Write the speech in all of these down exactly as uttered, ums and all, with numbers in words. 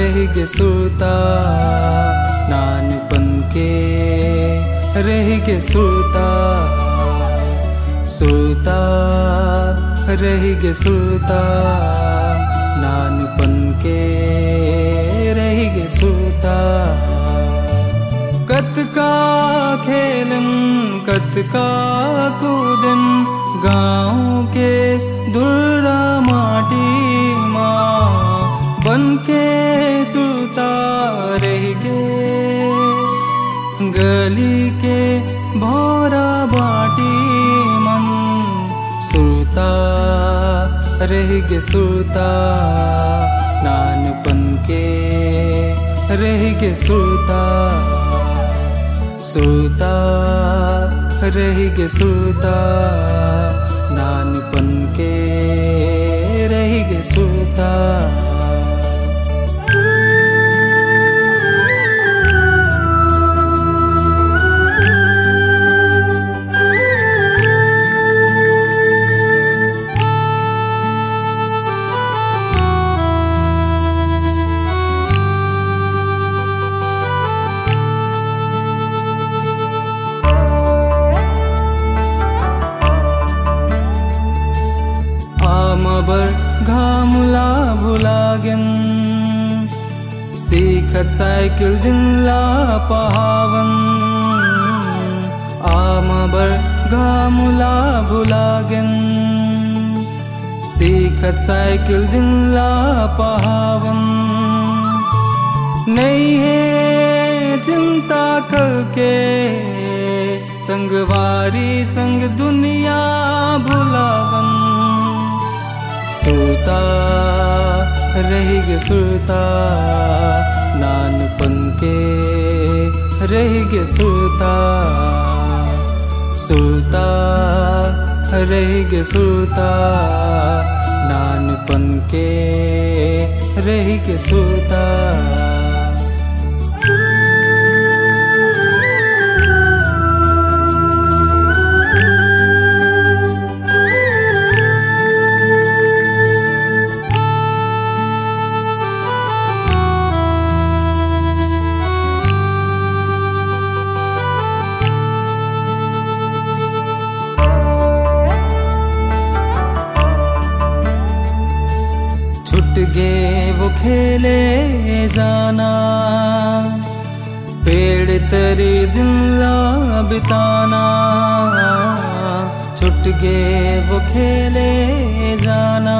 रहिगे सूता नानपन के रहिगे सूता सूता रहिगे सूता नानपन के रहिगे सूता कतका खेलन कतका कूदन गाँव के दुर्रा माटी माँ बन के सूता रहिगे गली के भौरा बाटी मन सूता रहिगे सूता नानपन के रहिगे सूता सूता रहिगे सूता नानपन के रहिगे सूता बर घामुला भुलागन सीखत साइकिल दिनला पहावन आम बर घामुला भुलागन सीखत साइकिल दिनला पहावन नहीं है चिंता कल के संगवारी संग दुनिया भुलावन सूता रहिगे सूता नानपन के रहिगे सूता सूता रहिगे सूता नानपन के रहिगे सूता गे वो खेले जाना पेड़ तरी दिनला बिताना छुट गे वो खेले जाना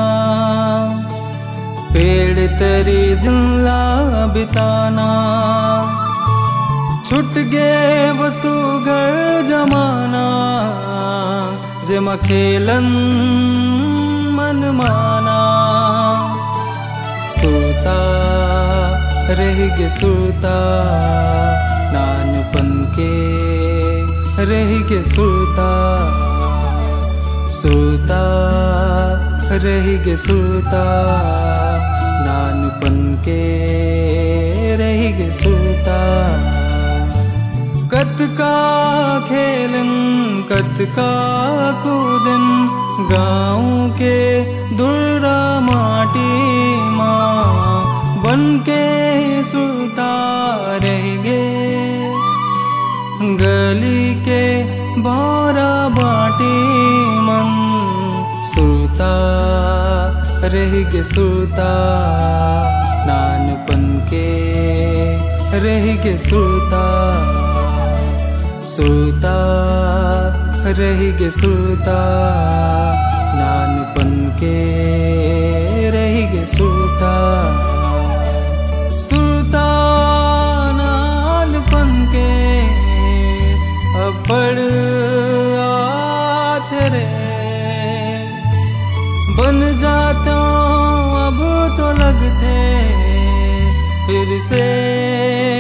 पेड़ तरी दिनला बिताना छुट गे वो सुगर जमाना जमा खेलन मन माना सूता रहिगे सूता नानपन के रहिगे सूता सूता रहिगे सूता नानपन के रहिगे सूता कतका खेलन कतका कूदन गाँव के दुर्रा माटी माँ बन के सूता रहिगे गली के भौरा बाटी मन सूता रहिगे सूता नानपन के रहिगे सूता सूता रहिगे सूता नानपन के रहिगे सूता सूता नानपन के अब्बड़ आथ रे बन जाता अब तो लगते फिर से